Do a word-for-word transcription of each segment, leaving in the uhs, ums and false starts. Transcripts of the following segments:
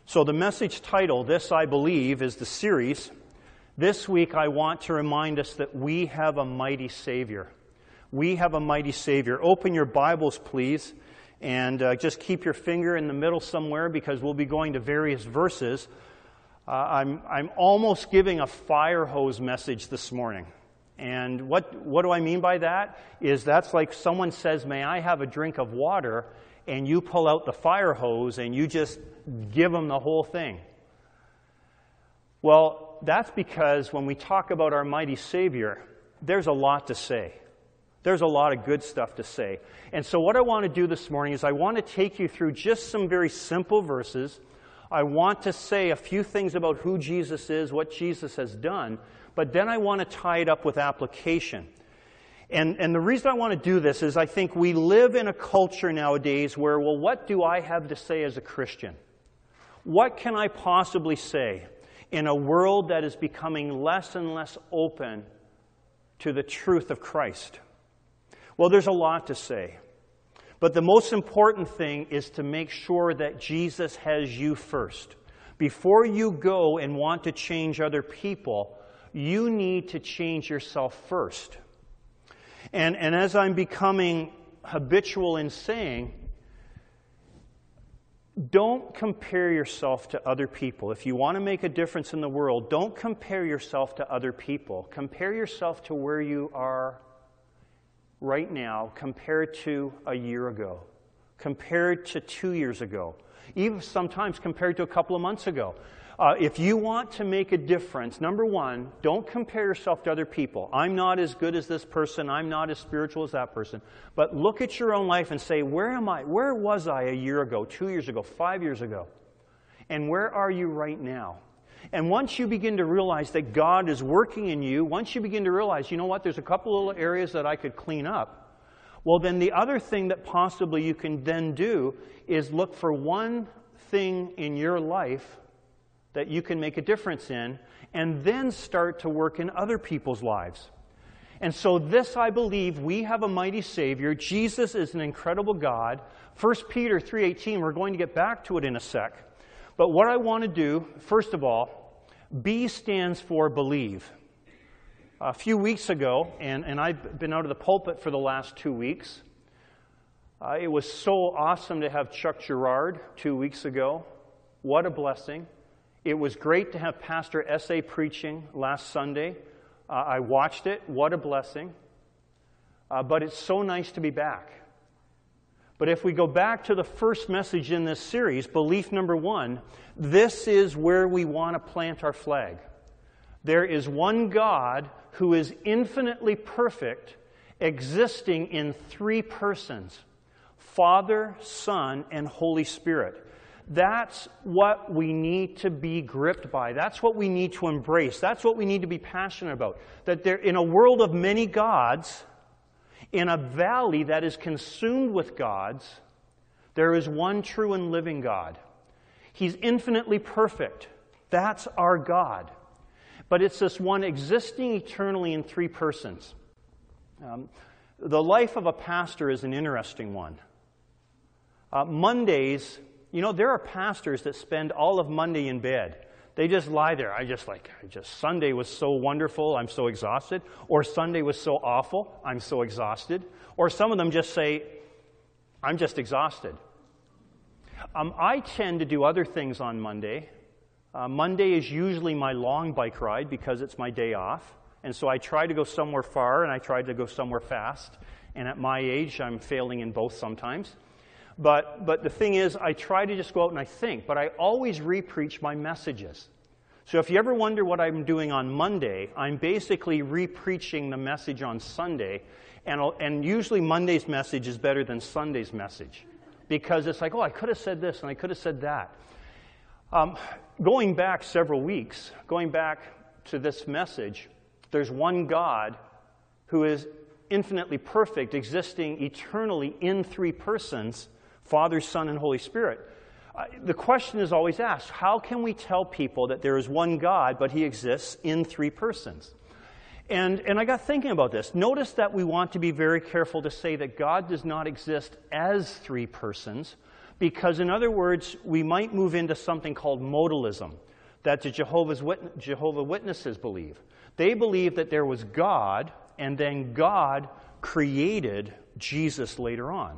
So the message title, This I Believe, is the series. This week I want to remind us that we have a mighty Savior. We have a mighty Savior. Open your Bibles, please, and uh, just keep your finger in the middle somewhere because we'll be going to various verses. Uh, I'm, I'm almost giving a fire hose message this morning. And what, what do I mean by that? Is that's like someone says, may I have a drink of water? And you pull out the fire hose and you just give them the whole thing. Well, that's because when we talk about our mighty Savior, there's a lot to say. There's a lot of good stuff to say. And so what I want to do this morning is I want to take you through just some very simple verses. I want to say a few things about who Jesus is, what Jesus has done, but then I want to tie it up with application. And, and the reason I want to do this is I think we live in a culture nowadays where, well, what do I have to say as a Christian? What can I possibly say in a world that is becoming less and less open to the truth of Christ? Well, there's a lot to say. But the most important thing is to make sure that Jesus has you first. Before you go and want to change other people, you need to change yourself first. And, and as I'm becoming habitual in saying, don't compare yourself to other people. If you want to make a difference in the world, don't compare yourself to other people. Compare yourself to where you are right now compared to a year ago, compared to two years ago, even sometimes compared to a couple of months ago. Uh, if you want to make a difference, number one, don't compare yourself to other people. I'm not as good as this person. I'm not as spiritual as that person. But look at your own life and say, where am I? Where was I a year ago, two years ago, five years ago? And where are you right now? And once you begin to realize that God is working in you, once you begin to realize, you know what, there's a couple of little areas that I could clean up, well, then the other thing that possibly you can then do is look for one thing in your life that you can make a difference in, and then start to work in other people's lives. And so this, I believe, we have a mighty Savior. Jesus is an incredible God. First Peter three eighteen, we're going to get back to it in a sec. But what I want to do, first of all, B stands for believe. A few weeks ago, and, and I've been out of the pulpit for the last two weeks, uh, it was so awesome to have Chuck Girard two weeks ago. What a blessing. It was great to have Pastor S A preaching last Sunday. Uh, I watched it. What a blessing. Uh, but it's so nice to be back. But if we go back to the first message in this series, belief number one, this is where we want to plant our flag. There is one God who is infinitely perfect, existing in three persons, Father, Son, and Holy Spirit. That's what we need to be gripped by. That's what we need to embrace. That's what we need to be passionate about. That there, in a world of many gods, in a valley that is consumed with gods, there is one true and living God. He's infinitely perfect. That's our God. But it's this one existing eternally in three persons. Um, the life of a pastor is an interesting one. Uh, Mondays... You know, there are pastors that spend all of Monday in bed. They just lie there. I just like, I just, Sunday was so wonderful, I'm so exhausted. Or Sunday was so awful, I'm so exhausted. Or some of them just say, I'm just exhausted. Um, I tend to do other things on Monday. Uh, Monday is usually my long bike ride because it's my day off. And so I try to go somewhere far and I try to go somewhere fast. And at my age, I'm failing in both sometimes. But but the thing is, I try to just go out and I think, but I always re-preach my messages. So if you ever wonder what I'm doing on Monday, I'm basically re-preaching the message on Sunday, and I'll, and usually Monday's message is better than Sunday's message, because it's like, oh, I could have said this and I could have said that. Um, going back several weeks, going back to this message, there's one God who is infinitely perfect, existing eternally in three persons, Father, Son, and Holy Spirit. Uh, the question is always asked, how can we tell people that there is one God, but He exists in three persons? And, and I got thinking about this. Notice that we want to be very careful to say that God does not exist as three persons, Because, in other words, we might move into something called modalism that the Jehovah's Witness, Jehovah Witnesses believe. They believe that there was God, and then God created Jesus later on.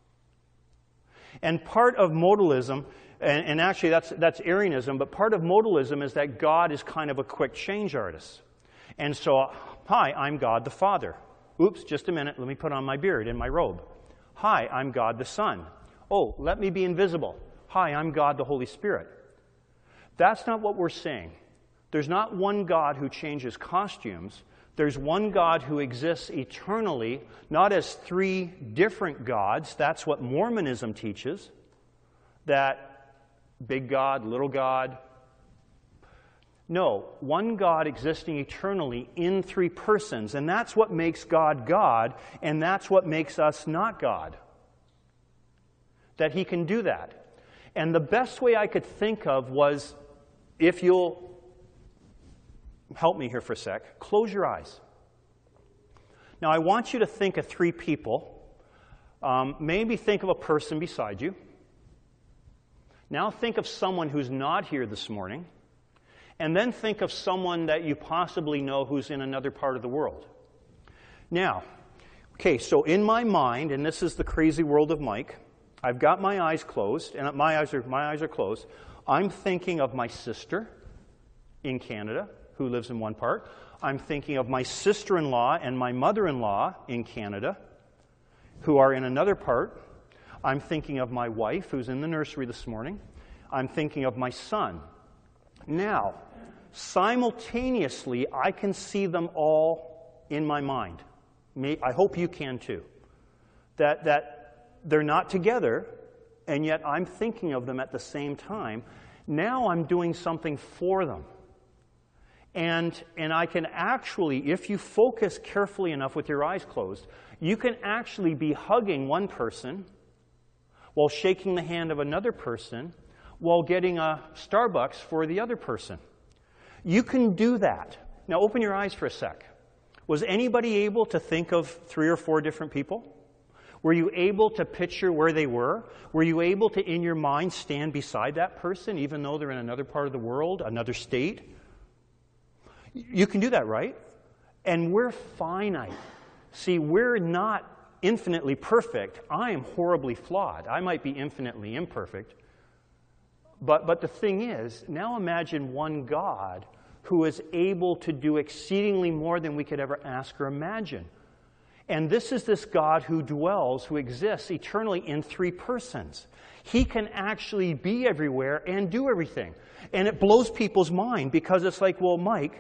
And part of modalism, and, and actually that's, that's Arianism, but part of modalism is that God is kind of a quick change artist. And so, hi, I'm God the Father. Oops, just a minute, let me put on my beard and my robe. Hi, I'm God the Son. Oh, let me be invisible. Hi, I'm God the Holy Spirit. That's not what we're saying. There's not one God who changes costumes. There's one God who exists eternally, not as three different gods. That's what Mormonism teaches, that big God, little God. No, one God existing eternally in three persons, and that's what makes God God, and that's what makes us not God. That he can do that. And the best way I could think of was, if you'll help me here for a sec, close your eyes. Now I want you to think of three people. Um, maybe think of a person beside you. Now think of someone who's not here this morning. And then think of someone that you possibly know who's in another part of the world. Now, okay, so in my mind, and this is the crazy world of Mike, I've got my eyes closed, and my eyes are, my eyes are closed. I'm thinking of my sister in Canada, who lives in one part. I'm thinking of my sister-in-law and my mother-in-law in Canada, who are in another part. I'm thinking of my wife, who's in the nursery this morning. I'm thinking of my son. Now, simultaneously, I can see them all in my mind. May, I hope you can too. That, that they're not together, and yet I'm thinking of them at the same time. Now I'm doing something for them. And, and I can actually, if you focus carefully enough with your eyes closed, you can actually be hugging one person while shaking the hand of another person while getting a Starbucks for the other person. You can do that. Now open your eyes for a sec. Was anybody able to think of three or four different people? Were you able to picture where they were? Were you able to, in your mind, stand beside that person, even though they're in another part of the world, another state? You can do that, right? And we're finite. See, we're not infinitely perfect. I am horribly flawed. I might be infinitely imperfect. But, but the thing is, now imagine one God who is able to do exceedingly more than we could ever ask or imagine. And this is this God who dwells, who exists eternally in three persons. He can actually be everywhere and do everything. And it blows people's mind because it's like, well, Mike,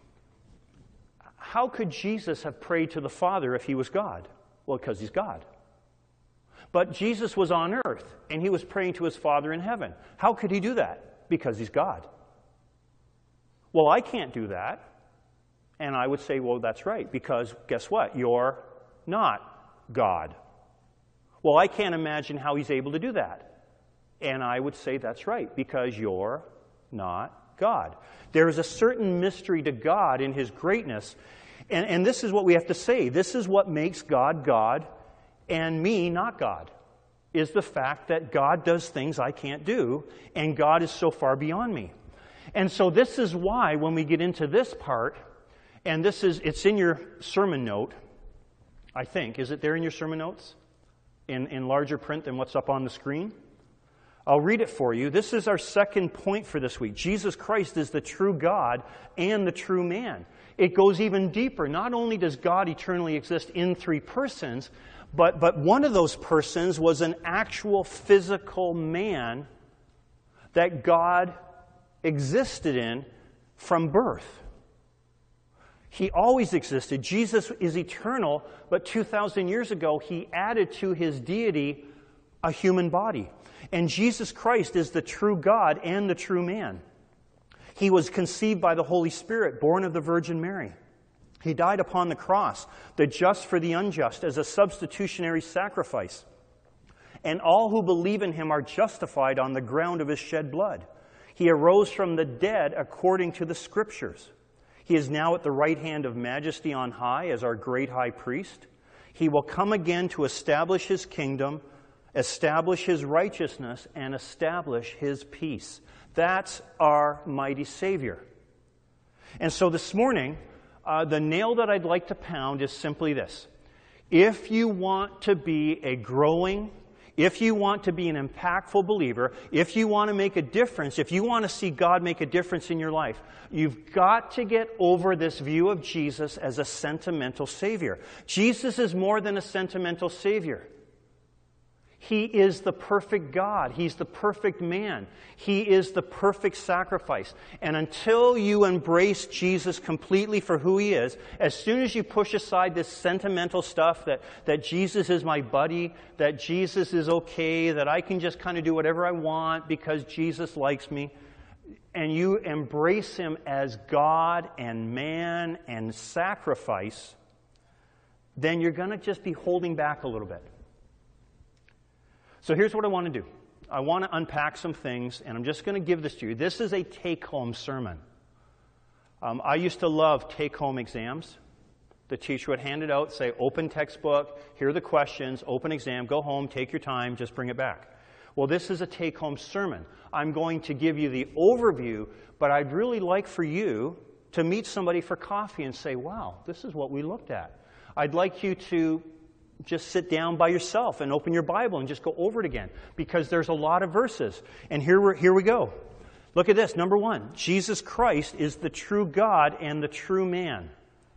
how could Jesus have prayed to the Father if he was God? Well, because he's God. But Jesus was on earth, and he was praying to his Father in heaven. How could he do that? Because he's God. Well, I can't do that. And I would say, well, that's right, because guess what? You're not God. Well, I can't imagine how he's able to do that. And I would say that's right, because you're not God. There is a certain mystery to God in his greatness. And, and this is what we have to say. This is what makes God God and me not God, is the fact that God does things I can't do, and God is so far beyond me. And so this is why when we get into this part, and this is, it's in your sermon note, I think. Is it there in your sermon notes? In, in larger print than what's up on the screen? I'll read it for you. This is our second point for this week. Jesus Christ is the true God and the true man. It goes even deeper. Not only does God eternally exist in three persons, but, but one of those persons was an actual physical man that God existed in from birth. He always existed. Jesus is eternal, but two thousand years ago, he added to his deity a human body. And Jesus Christ is the true God and the true man. He was conceived by the Holy Spirit, born of the Virgin Mary. He died upon the cross, the just for the unjust, as a substitutionary sacrifice. And all who believe in him are justified on the ground of his shed blood. He arose from the dead according to the Scriptures. He is now at the right hand of majesty on high as our great high priest. He will come again to establish his kingdom establish His righteousness, and establish His peace. That's our mighty Savior. And so this morning, uh, the nail that I'd like to pound is simply this. If you want to be a growing, if you want to be an impactful believer, if you want to make a difference, if you want to see God make a difference in your life, you've got to get over this view of Jesus as a sentimental Savior. Jesus is more than a sentimental Savior. He is the perfect God. He's the perfect man. He is the perfect sacrifice. And until you embrace Jesus completely for who He is, as soon as you push aside this sentimental stuff that, that Jesus is my buddy, that Jesus is okay, that I can just kind of do whatever I want because Jesus likes me, and you embrace Him as God and man and sacrifice, then you're going to just be holding back a little bit. So here's what I want to do. I want to unpack some things, and I'm just going to give this to you. This is a take-home sermon. Um, I used to love take-home exams. The teacher would hand it out, say, open textbook, here are the questions, open exam, go home, take your time, just bring it back. Well, this is a take-home sermon. I'm going to give you the overview, but I'd really like for you to meet somebody for coffee and say, wow, this is what we looked at. I'd like you to just sit down by yourself and open your Bible and just go over it again, because there's a lot of verses. And here, we're, here we go. Look at this. Number one, Jesus Christ is the true God and the true man.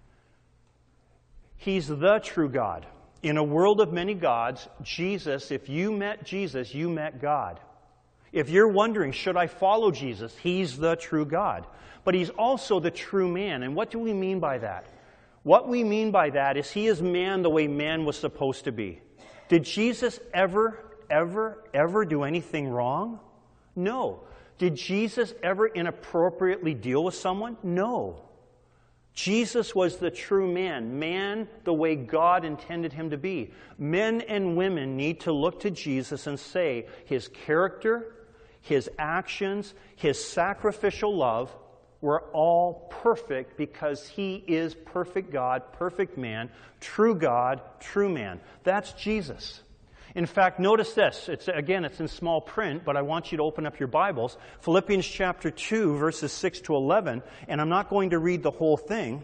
He's the true God. In a world of many gods, Jesus, if you met Jesus, you met God. If you're wondering, should I follow Jesus? He's the true God. But He's also the true man. And what do we mean by that? What we mean by that is He is man the way man was supposed to be. Did Jesus ever, ever, ever do anything wrong? No. Did Jesus ever inappropriately deal with someone? No. Jesus was the true man, man the way God intended Him to be. Men and women need to look to Jesus and say His character, His actions, His sacrificial love were all perfect because He is perfect God, perfect man, true God, true man. That's Jesus. In fact, notice this. It's, again, it's in small print, but I want you to open up your Bibles. Philippians chapter two, verses six to eleven, and I'm not going to read the whole thing,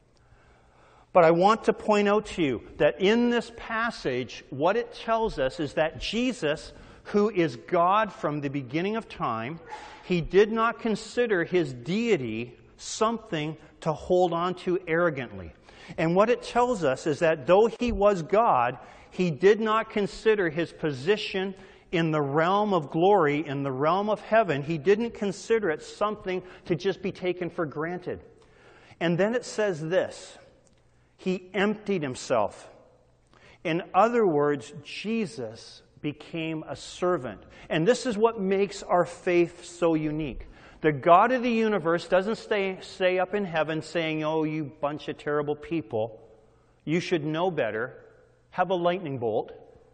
but I want to point out to you that in this passage, what it tells us is that Jesus, who is God from the beginning of time, He did not consider His deity something to hold on to arrogantly. And what it tells us is that though He was God, He did not consider His position in the realm of glory, in the realm of heaven, He didn't consider it something to just be taken for granted. And then it says this, He emptied Himself. In other words, Jesus became a servant. And this is what makes our faith so unique. The God of the universe doesn't stay, stay up in heaven saying, oh, you bunch of terrible people, you should know better, have a lightning bolt.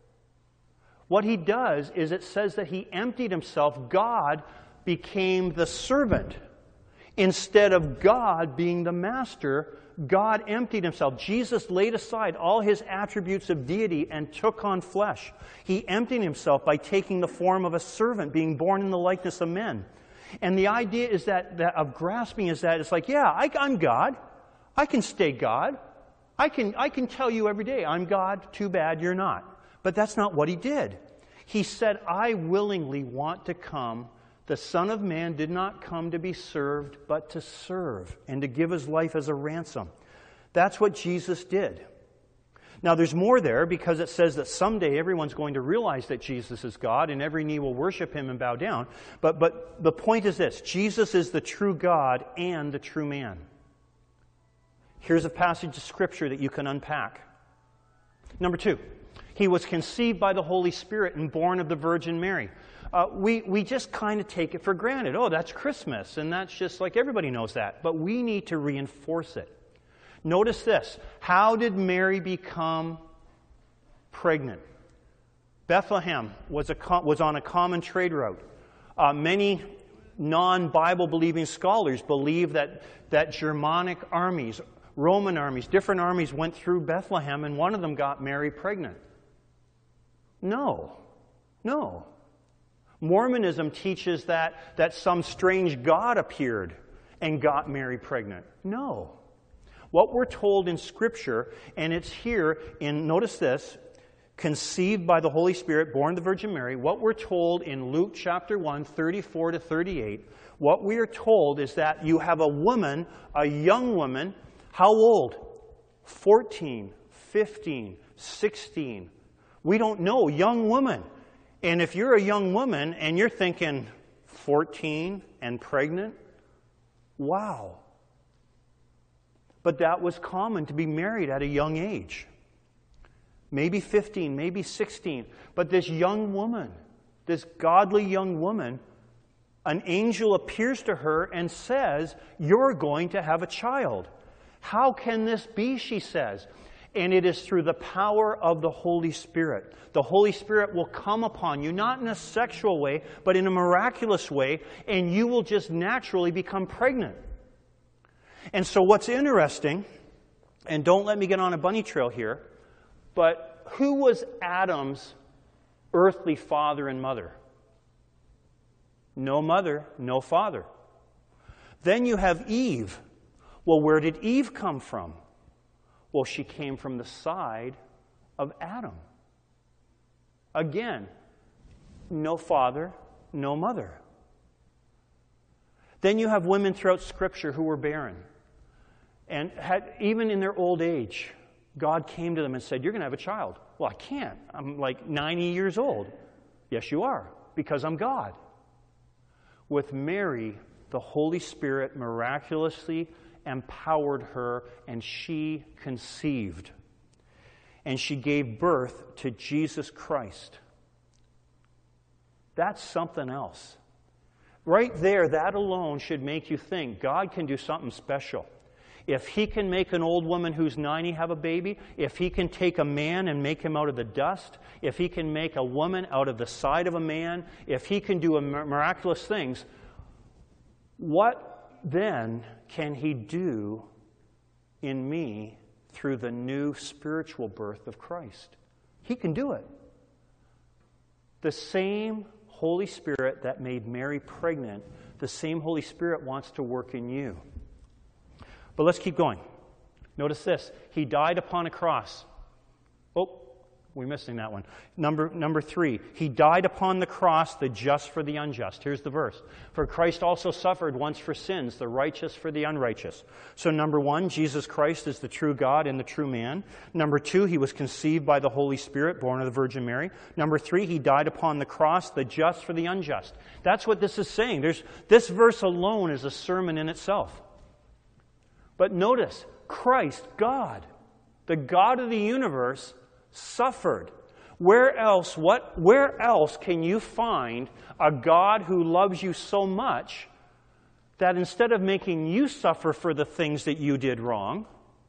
What He does is it says that He emptied Himself. God became the servant. Instead of God being the master, God emptied Himself. Jesus laid aside all His attributes of deity and took on flesh. He emptied Himself by taking the form of a servant, being born in the likeness of men. And the idea is that, that of grasping is that it's like, yeah, I, I'm God. I can stay God. I can, I can tell you every day, I'm God, too bad you're not. But that's not what He did. He said, I willingly want to come. The Son of Man did not come to be served, but to serve and to give His life as a ransom. That's what Jesus did. Now, there's more there because it says that someday everyone's going to realize that Jesus is God and every knee will worship Him and bow down. But, but the point is this. Jesus is the true God and the true man. Here's a passage of Scripture that you can unpack. Number two, He was conceived by the Holy Spirit and born of the Virgin Mary. Uh, we, we just kind of take it for granted. Oh, that's Christmas, and that's just like everybody knows that. But we need to reinforce it. Notice this. How did Mary become pregnant? Bethlehem was, a, was on a common trade route. Uh, many non-Bible believing scholars believe that, that Germanic armies, Roman armies, different armies went through Bethlehem, and one of them got Mary pregnant. No. No. Mormonism teaches that, that some strange god appeared and got Mary pregnant. No. What we're told in Scripture, and it's here in, notice this, conceived by the Holy Spirit, born of the Virgin Mary, what we're told in Luke chapter one, thirty-four to thirty-eight, what we are told is that you have a woman, a young woman, how old? fourteen, fifteen, sixteen. We don't know, young woman. And if you're a young woman and you're thinking fourteen and pregnant, wow. But that was common to be married at a young age. Maybe fifteen, maybe sixteen. But this young woman, this godly young woman, an angel appears to her and says, "You're going to have a child." How can this be, she says. And it is through the power of the Holy Spirit. The Holy Spirit will come upon you, not in a sexual way, but in a miraculous way, and you will just naturally become pregnant. And so what's interesting, and don't let me get on a bunny trail here, but who was Adam's earthly father and mother? No mother, no father. Then you have Eve. Well, where did Eve come from? Well, she came from the side of Adam. Again, no father, no mother. Then you have women throughout Scripture who were barren. And had, even in their old age, God came to them and said, "You're going to have a child." Well, I can't. I'm like ninety years old. Yes, you are, because I'm God. With Mary, the Holy Spirit miraculously empowered her, and she conceived. And she gave birth to Jesus Christ. That's something else. Right there, that alone should make you think God can do something special. If He can make an old woman who's ninety have a baby, if He can take a man and make him out of the dust, if He can make a woman out of the side of a man, if He can do miraculous things, what then can He do in me through the new spiritual birth of Christ? He can do it. The same Holy Spirit that made Mary pregnant, the same Holy Spirit wants to work in you. But let's keep going. Notice this. He died upon a cross. Oh, we're missing that one. Number, number three. He died upon the cross, the just for the unjust. Here's the verse. For Christ also suffered once for sins, the righteous for the unrighteous. So number one, Jesus Christ is the true God and the true man. Number two, He was conceived by the Holy Spirit, born of the Virgin Mary. Number three, He died upon the cross, the just for the unjust. That's what this is saying. There's, this verse alone is a sermon in itself. But notice, Christ, God, the God of the universe, suffered. Where else, what, where else can you find a God who loves you so much that instead of making you suffer for the things that you did wrong,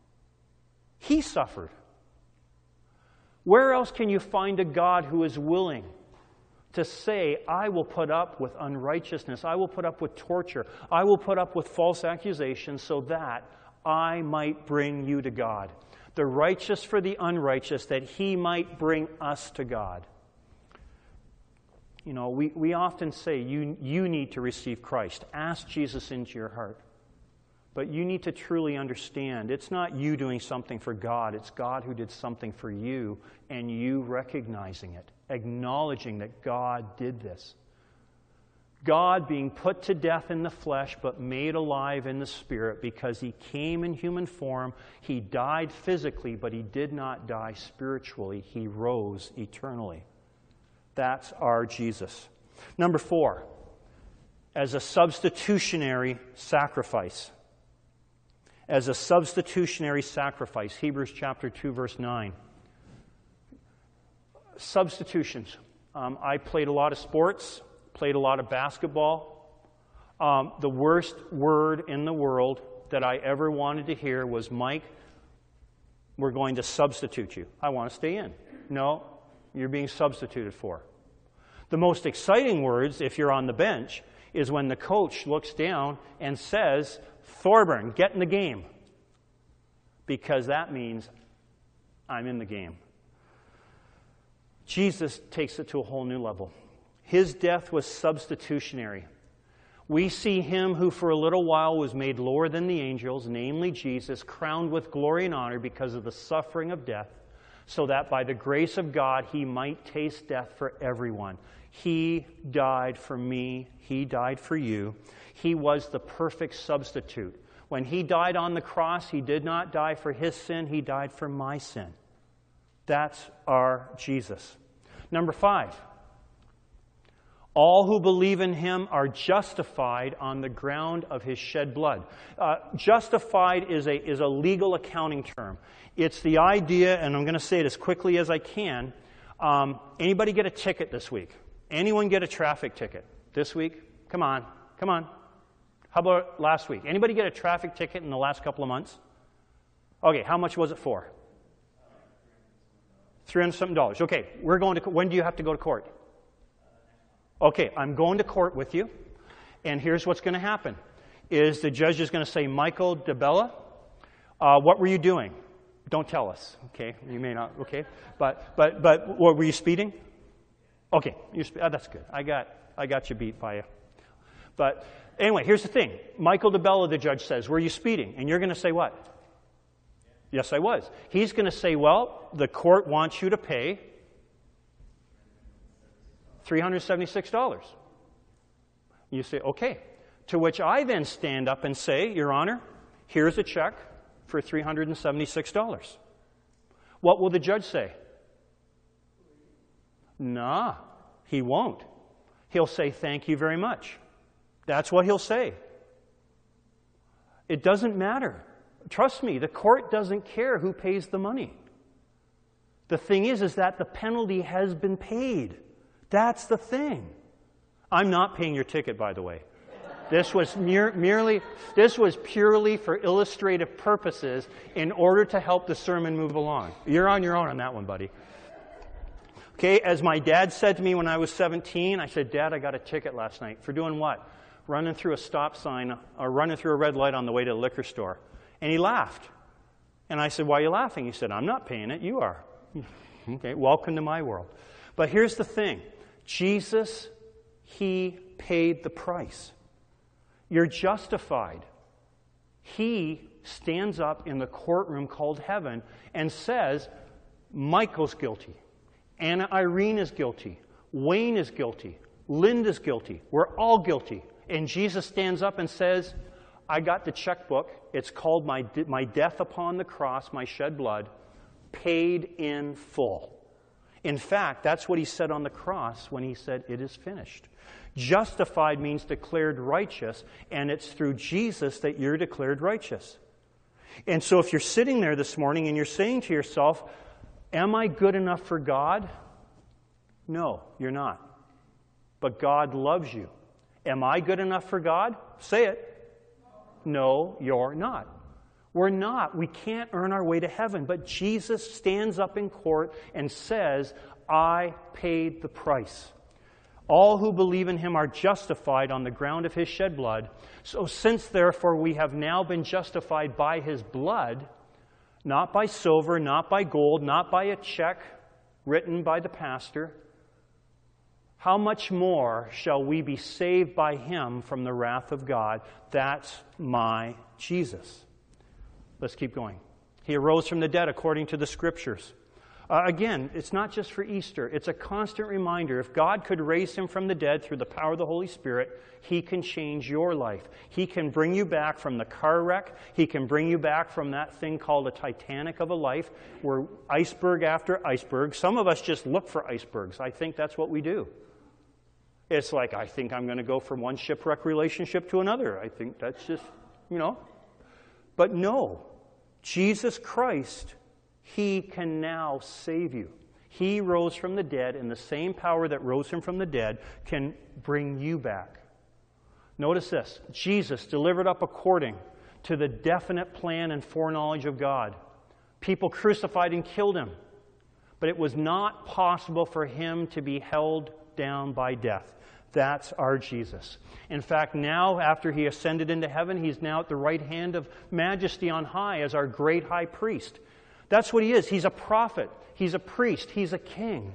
He suffered? Where else can you find a God who is willing to say, "I will put up with unrighteousness, I will put up with torture, I will put up with false accusations so that I might bring you to God"? The righteous for the unrighteous, that He might bring us to God. You know, we, we often say, you, you need to receive Christ. Ask Jesus into your heart. But you need to truly understand, it's not you doing something for God, it's God who did something for you, and you recognizing it, acknowledging that God did this. God being put to death in the flesh, but made alive in the Spirit, because He came in human form. He died physically, but He did not die spiritually. He rose eternally. That's our Jesus. Number four, as a substitutionary sacrifice. As a substitutionary sacrifice. Hebrews chapter two, verse nine. Substitutions. Um, I played a lot of sports. Played a lot of basketball. Um, the worst word in the world that I ever wanted to hear was, "Mike, we're going to substitute you." I want to stay in. No, you're being substituted for. The most exciting words, if you're on the bench, is when the coach looks down and says, "Thorburn, get in the game." Because that means I'm in the game. Jesus takes it to a whole new level. His death was substitutionary. We see him who for a little while was made lower than the angels, namely Jesus, crowned with glory and honor because of the suffering of death, so that by the grace of God he might taste death for everyone. He died for me. He died for you. He was the perfect substitute. When he died on the cross, he did not die for his sin. He died for my sin. That's our Jesus. Number five, all who believe in him are justified on the ground of his shed blood. Uh, justified is a, is a legal accounting term. It's the idea, and I'm going to say it as quickly as I can, um, anybody get a ticket this week? Anyone get a traffic ticket this week? Come on, come on. How about last week? Anybody get a traffic ticket in the last couple of months? Okay, how much was it for? three hundred something dollars. Okay, we're going to, when do you have to go to court? Okay, I'm going to court with you, and here's what's going to happen, is the judge is going to say, Michael DeBella, uh, what were you doing? Don't tell us, okay? You may not, okay? But, but, but, what, were you speeding? Okay, you spe- oh, that's good. I got, I got you beat by you. But anyway, here's the thing. Michael DeBella, the judge says, were you speeding? And you're going to say what? Yes, I was. He's going to say, well, the court wants you to pay three hundred seventy-six dollars. You say, okay. To which I then stand up and say, Your Honor, here's a check for three hundred seventy-six dollars. What will the judge say? Nah, he won't. He'll say, thank you very much. That's what he'll say. It doesn't matter. Trust me, the court doesn't care who pays the money. The thing is, is that the penalty has been paid. That's the thing. I'm not paying your ticket, by the way. This was mere, merely, this was purely for illustrative purposes in order to help the sermon move along. You're on your own on that one, buddy. Okay, as my dad said to me when I was seventeen, I said, Dad, I got a ticket last night. For doing what? Running through a stop sign or running through a red light on the way to the liquor store. And he laughed. And I said, why are you laughing? He said, I'm not paying it, you are. Okay, welcome to my world. But here's the thing. Jesus, he paid the price. You're justified. He stands up in the courtroom called heaven and says, Michael's guilty. Anna Irene is guilty. Wayne is guilty. Linda's guilty. We're all guilty. And Jesus stands up and says, I got the checkbook. It's called my, my death upon the cross, my shed blood, paid in full. In fact, that's what he said on the cross when he said, it is finished. Justified means declared righteous, and it's through Jesus that you're declared righteous. And so if you're sitting there this morning and you're saying to yourself, am I good enough for God? No, you're not. But God loves you. Am I good enough for God? Say it. No, you're not. We're not. We can't earn our way to heaven. But Jesus stands up in court and says, I paid the price. All who believe in him are justified on the ground of his shed blood. So since, therefore, we have now been justified by his blood, not by silver, not by gold, not by a check written by the pastor, how much more shall we be saved by him from the wrath of God? That's my Jesus. Let's keep going. He arose from the dead according to the Scriptures. Uh, again, it's not just for Easter. It's a constant reminder. If God could raise him from the dead through the power of the Holy Spirit, he can change your life. He can bring you back from the car wreck. He can bring you back from that thing called a Titanic of a life, where iceberg after iceberg. Some of us just look for icebergs. I think that's what we do. It's like, I think I'm going to go from one shipwreck relationship to another. I think that's just, you know. But no, Jesus Christ, he can now save you. He rose from the dead, and the same power that rose him from the dead can bring you back. Notice this. Jesus delivered up according to the definite plan and foreknowledge of God. People crucified and killed him. But it was not possible for him to be held down by death. That's our Jesus. In fact, now after he ascended into heaven, he's now at the right hand of majesty on high as our great high priest. That's what he is. He's a prophet. He's a priest. He's a king.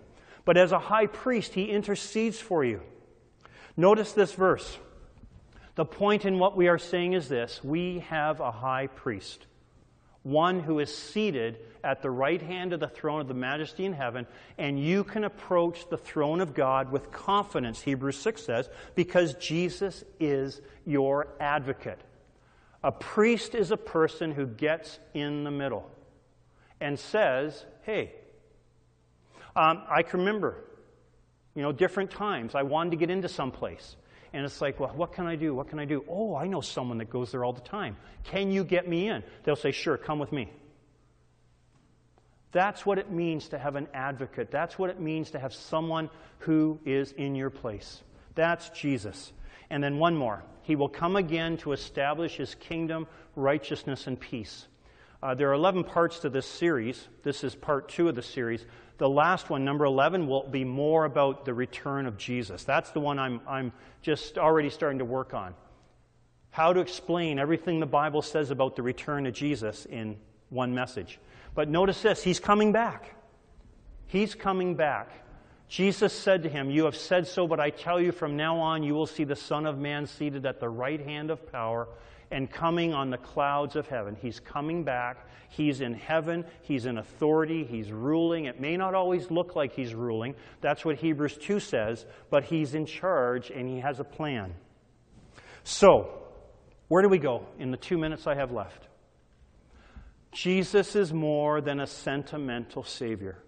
But as a high priest, he intercedes for you. Notice this verse. The point in what we are saying is this: we have a high priest, one who is seated at the right hand of the throne of the majesty in heaven, and you can approach the throne of God with confidence, Hebrews six says, because Jesus is your advocate. A priest is a person who gets in the middle and says, hey, um, I can remember, you know, different times I wanted to get into some place. And it's like, well, what can I do? What can I do? Oh, I know someone that goes there all the time. Can you get me in? They'll say, sure, come with me. That's what it means to have an advocate. That's what it means to have someone who is in your place. That's Jesus. And then one more. He will come again to establish his kingdom, righteousness, and peace. Uh, there are eleven parts to this series. This is part two of the series. The last one, number eleven, will be more about the return of Jesus. That's the one I'm, I'm just already starting to work on. How to explain everything the Bible says about the return of Jesus in one message. But notice this, he's coming back. He's coming back. Jesus said to him, you have said so, but I tell you, from now on you will see the Son of Man seated at the right hand of power and coming on the clouds of heaven. He's coming back. He's in heaven. He's in authority. He's ruling. It may not always look like he's ruling. That's what Hebrews two says. But he's in charge and he has a plan. So, where do we go in the two minutes I have left? Jesus is more than a sentimental Savior.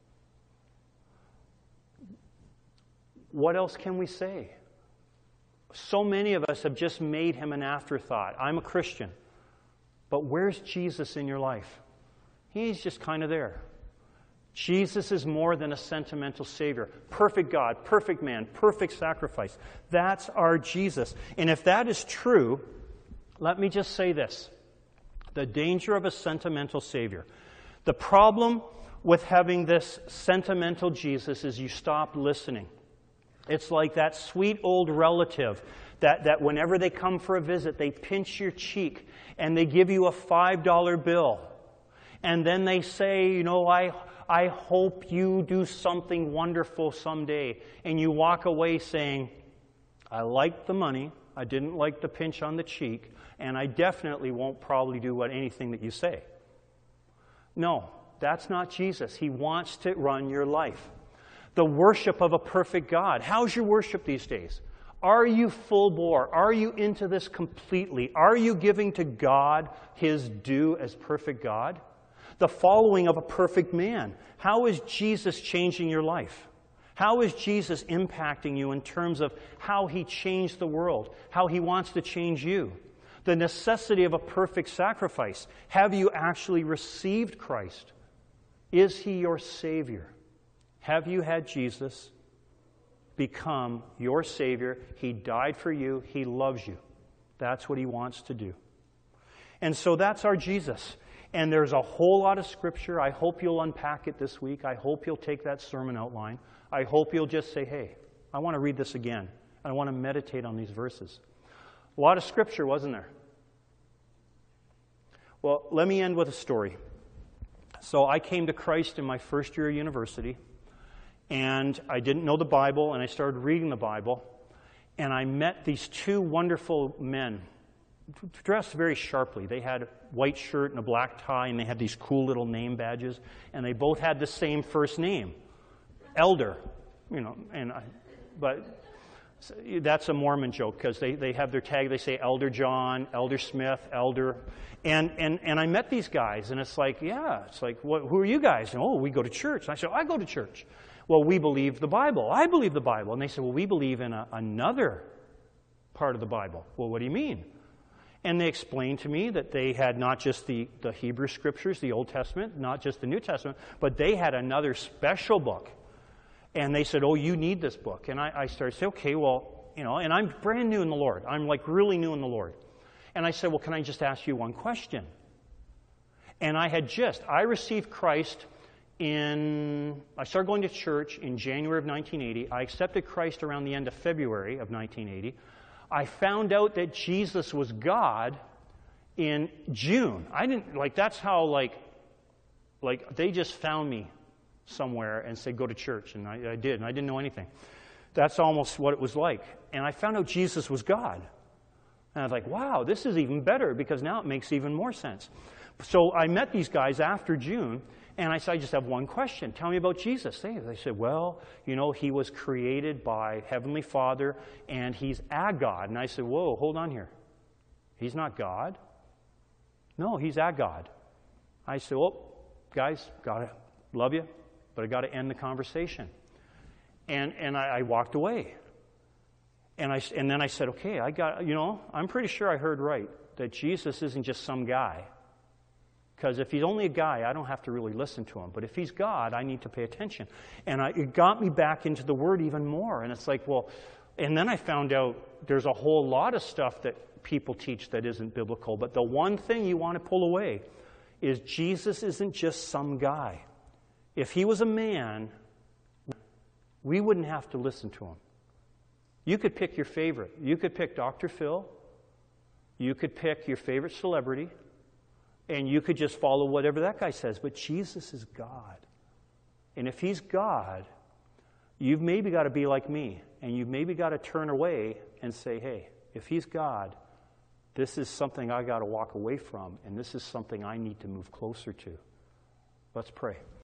What else can we say? So many of us have just made him an afterthought. I'm a Christian. But where's Jesus in your life? He's just kind of there. Jesus is more than a sentimental Savior. Perfect God, perfect man, perfect sacrifice. That's our Jesus. And if that is true, let me just say this. The danger of a sentimental Savior. The problem with having this sentimental Jesus is you stop listening. It's like that sweet old relative that, that whenever they come for a visit, they pinch your cheek and they give you a five dollar bill. And then they say, you know, I, I hope you do something wonderful someday. And you walk away saying, I liked the money, I didn't like the pinch on the cheek, and I definitely won't probably do what anything that you say. No, that's not Jesus. He wants to run your life. The worship of a perfect God. How's your worship these days? Are you full bore? Are you into this completely? Are you giving to God his due as perfect God? The following of a perfect man. How is Jesus changing your life? How is Jesus impacting you in terms of how he changed the world? How he wants to change you? The necessity of a perfect sacrifice. Have you actually received Christ? Is he your Savior? Have you had Jesus become your Savior? He died for you. He loves you. That's what he wants to do. And so that's our Jesus. And there's a whole lot of Scripture. I hope you'll unpack it this week. I hope you'll take that sermon outline. I hope you'll just say, hey, I want to read this again. I want to meditate on these verses. A lot of Scripture, wasn't there? Well, let me end with a story. So I came to Christ in my first year of university. And I didn't know the Bible, and I started reading the Bible, and I met these two wonderful men, dressed very sharply. They had a white shirt and a black tie, and they had these cool little name badges, and they both had the same first name, Elder. You know, and I, but that's a Mormon joke because they, they have their tag. They say Elder John, Elder Smith, Elder, and and and I met these guys, and it's like, yeah, it's like, what, who are you guys? And, oh, we go to church. And I said, oh, I go to church. Well, we believe the Bible. I believe the Bible. And they said, well, we believe in a, another part of the Bible. Well, what do you mean? And they explained to me that they had not just the, the Hebrew Scriptures, the Old Testament, not just the New Testament, but they had another special book. And they said, oh, you need this book. And I, I started to say, okay, well, you know, and I'm brand new in the Lord. I'm like really new in the Lord. And I said, well, can I just ask you one question? And I had just, I received Christ in, I started going to church in January of nineteen eighty. I accepted Christ around the end of February of nineteen eighty. I found out that Jesus was God in June. I didn't, like, that's how, like, like, they just found me somewhere and say, go to church. And I, I did, and I didn't know anything. That's almost what it was like. And I found out Jesus was God. And I was like, wow, this is even better, because now it makes even more sense. So I met these guys after June, and I said, I just have one question. Tell me about Jesus. They, they said, well, you know, he was created by Heavenly Father, and he's a God. And I said, whoa, hold on here. He's not God? No, he's a God. I said, well, guys, gotta love you, but I got to end the conversation. And and I, I walked away. And I and then I said, okay, I got, you know, I'm pretty sure I heard right, that Jesus isn't just some guy. Because if he's only a guy, I don't have to really listen to him. But if he's God, I need to pay attention. And I, it got me back into the Word even more. And it's like, well, and then I found out there's a whole lot of stuff that people teach that isn't biblical. But the one thing you want to pull away is Jesus isn't just some guy. If he was a man, we wouldn't have to listen to him. You could pick your favorite. You could pick Doctor Phil. You could pick your favorite celebrity. And you could just follow whatever that guy says. But Jesus is God. And if he's God, you've maybe got to be like me. And you've maybe got to turn away and say, hey, if he's God, this is something I got to walk away from. And this is something I need to move closer to. Let's pray.